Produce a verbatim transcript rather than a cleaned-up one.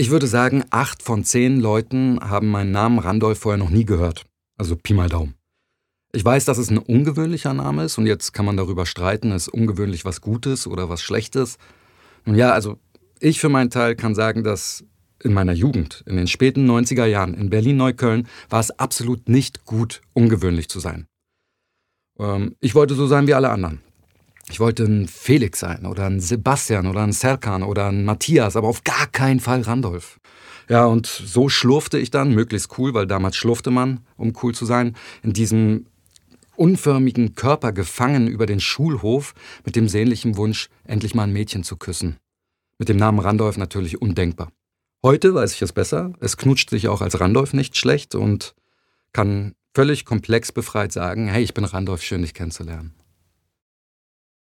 Ich würde sagen, acht von zehn Leuten haben meinen Namen Randolph vorher noch nie gehört. Also Pi mal Daumen. Ich weiß, dass es ein ungewöhnlicher Name ist und jetzt kann man darüber streiten, ist ungewöhnlich was Gutes oder was Schlechtes. Nun ja, also ich für meinen Teil kann sagen, dass in meiner Jugend, in den späten neunziger Jahren in Berlin-Neukölln, war es absolut nicht gut, ungewöhnlich zu sein. Ähm, ich wollte so sein wie alle anderen. Ich wollte ein Felix sein oder ein Sebastian oder ein Serkan oder ein Matthias, aber auf gar keinen Fall Randolph. Ja, und so schlurfte ich dann, möglichst cool, weil damals schlurfte man, um cool zu sein, in diesem unförmigen Körper gefangen über den Schulhof mit dem sehnlichen Wunsch, endlich mal ein Mädchen zu küssen. Mit dem Namen Randolph natürlich undenkbar. Heute weiß ich es besser. Es knutscht sich auch als Randolph nicht schlecht und kann völlig komplex befreit sagen, hey, ich bin Randolph, schön dich kennenzulernen.